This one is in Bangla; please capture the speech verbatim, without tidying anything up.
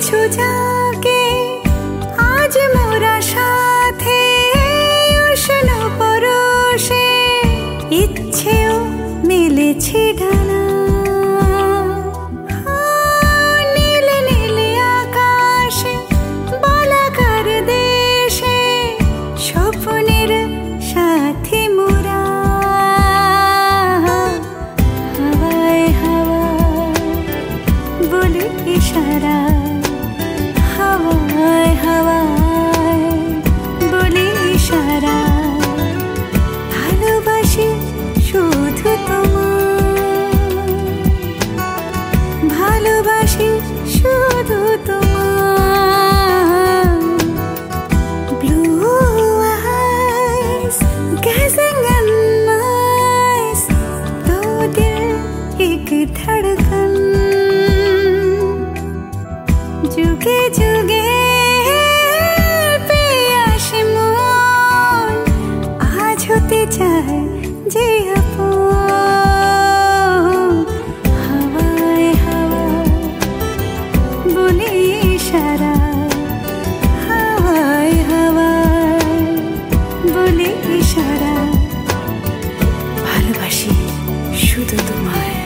কিছু যাকে আজ মোরা সাথে উষ্ণ পরশে ইচ্ছেও মেলেছে ডানা। নীল নীল আকাশে বলাকার দেশে স্বপ্নের সাথী মোরা। হাওয়ায় হাওয়ায় বলে ইশারা, হাওয়ায় হাওয়ায় বলে ইশারা। ভালোবাসি শুধু তোমায়, ভালোবাসি শুধু তোমায়। Blue eyes gazing in my eyes, दो दिल एक धड़कन। जुगे जुगे पियासी मन आज होते चाय जे अपन। हावाय हावाय बोले इशारा, हावाय हावाय बोले इशारा। ভালোবাসি শুধু তোমায়।